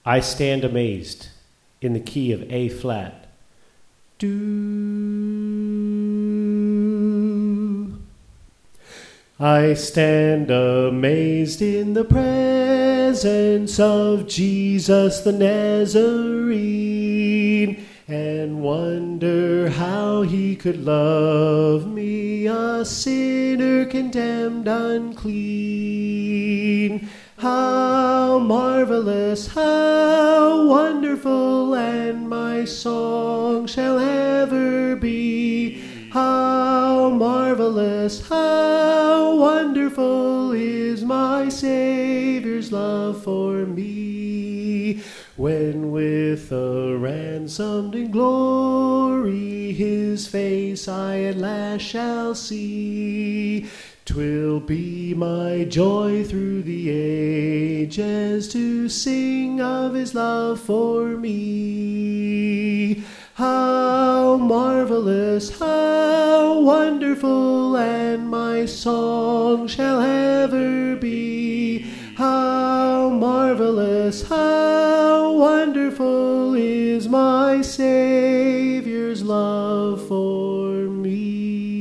I stand amazed in the key of A flat. Do. I stand amazed in the presence of Jesus the Nazarene, and wonder how he could love me, a sinner condemned unclean. How marvelous, how wonderful, and my song shall ever be. How marvelous, how wonderful is my Savior's love for me. When with a ransomed in glory his face I at last shall see, 'twill be my joy through the ages to sing of his love for me. How marvelous, how wonderful, and my song shall ever be. How marvelous, how wonderful is my Savior's love for me.